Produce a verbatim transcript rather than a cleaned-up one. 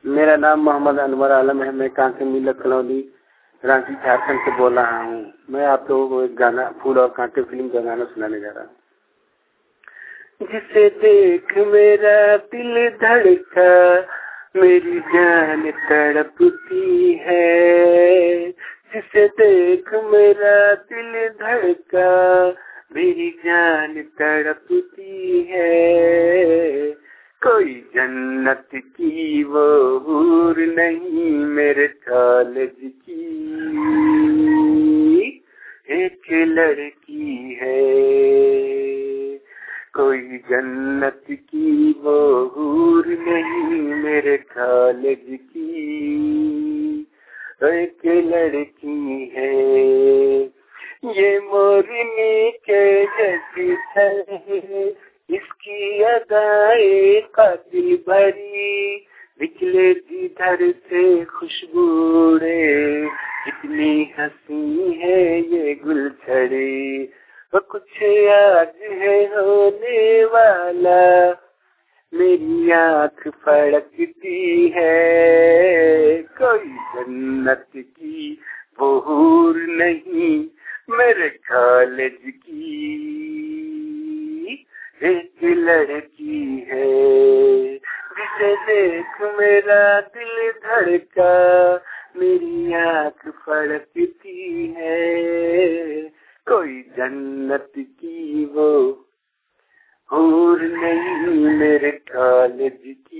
मेरा नाम मोहम्मद अनवर आलम है। मैं कांके मिलत कलौनी रांची झारखंड से बोल रहा हूँ। मैं आप लोगों को एक गाना फूल और कांटे फिल्म का गाना सुनाने जा रहा हूँ। जिसे देख मेरा दिल धड़का, मेरी जान तड़पती है। जिसे देख मेरा दिल धड़का, मेरी जान तड़पती है। कोई जन्नत की वो हूर नहीं मेरे कॉलेज की, एक लड़की है। कोई जन्नत की वो हूर नहीं मेरे कॉलेज की, एक लड़की है। ये मोरनी के जैसी है, इसकी अदाएं कातिल भरी, निकले जिधर से खुशबूरे, इतनी हंसी है ये गुलछड़ी। वो कुछ आज है होने वाला, मेरी आँख फड़कती है। कोई जन्नत की वो हूर नहीं मेरे कॉलेज की, एक लड़की है। जिसे देख मेरा दिल धड़का, मेरी आँख फड़कती है। कोई जन्नत की वो हूर नहीं मेरे कॉलेज की।